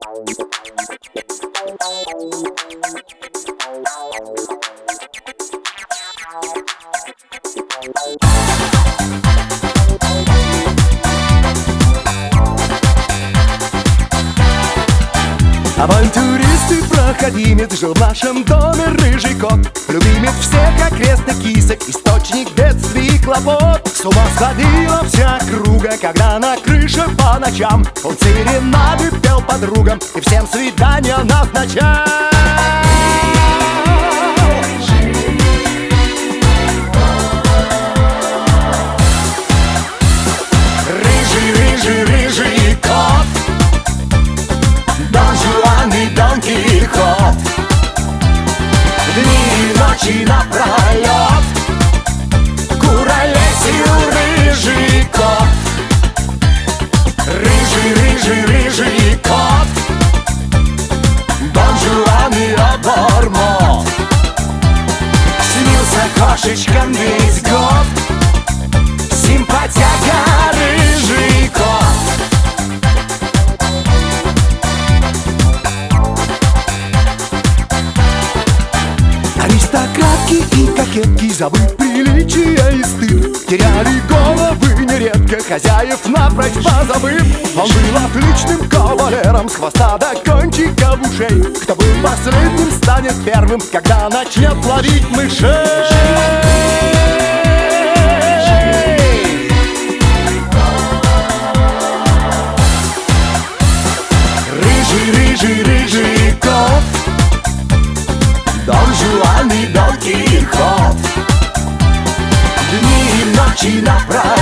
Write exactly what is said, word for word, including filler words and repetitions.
Авантюрист и проходимец жил в нашем доме рыжий кот, любимец всех окрестных кисок, источник бедствий и хлопот. С ума сходила вся округа, когда на крыше по ночам он серенады пел подругам и всем свидания назначал. Рыжий, рыжий, рыжий кот, Дон Жуан и Дон Кихот, дни и ночи напролет куролесил рыжий кот. Рыжий, рыжий, рыжий кот, Дон Жуан и обормот, снился кошечкам весь год, симпатяга рыжий кот. Аристократки и кокетки, забыв приличия и стыд, теряли головы нередко, хозяев напрочь позабыв. Он был отличным кавалером с хвоста до кончиков ушей. Кто был последним, станет первым, когда начнет ловить мышей. Рыжий, рыжий, рыжий кот, Дон Жуан и Дон Кихот, дни и ночи напролет